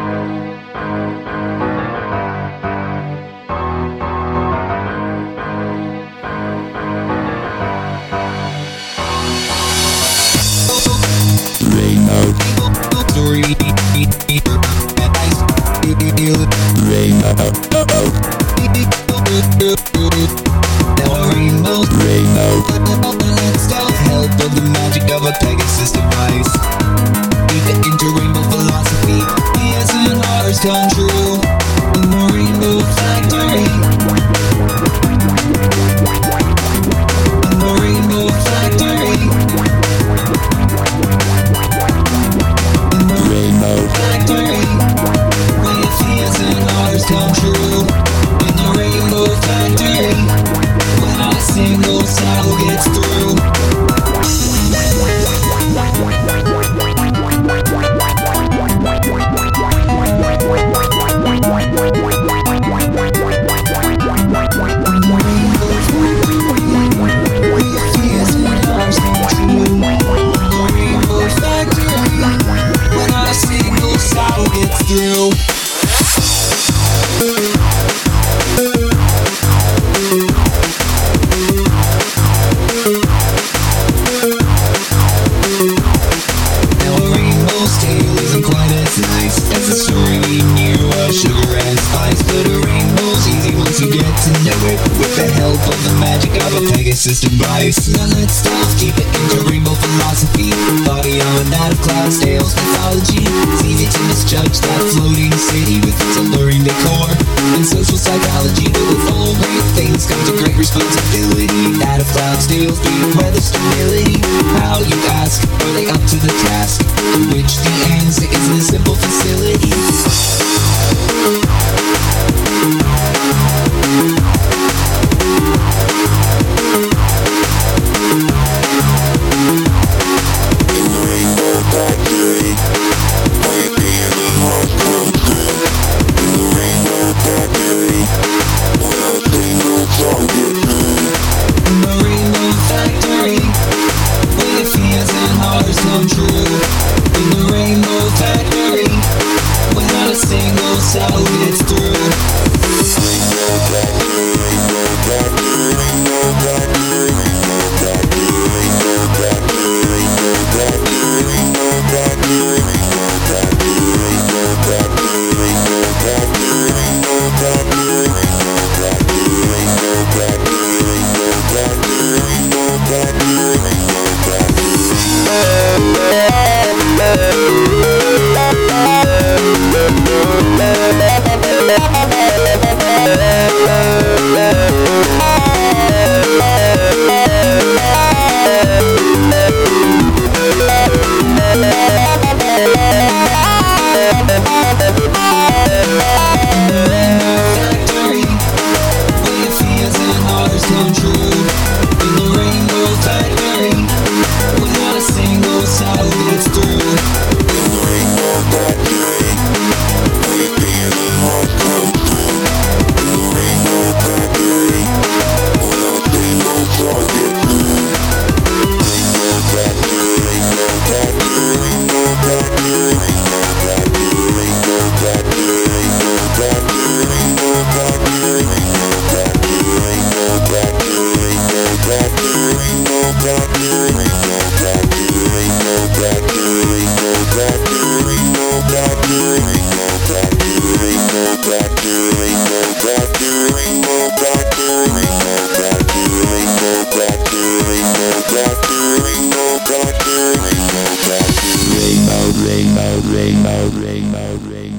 Help of the magic of a Pegasus device. Keep it into rainbow philosophy. Yes, and ours come true. In the Rainbow Factory. In the Rainbow Factory. In the Rainbow Factory. Where your fears and ours come true. In the Rainbow Factory. When not a single sound gets through. With the help of the magic of a Pegasus device. Now let's delve deep into rainbow philosophy. Far beyond that of Cloudsdale's mythology. It's easy to misjudge that floating city with its alluring decor and social psychology. But with all great things comes a great responsibility. That of Cloudsdale's being weather stability. How, you ask, are they up to the task? In which the answer is a simple facility. Rainbow.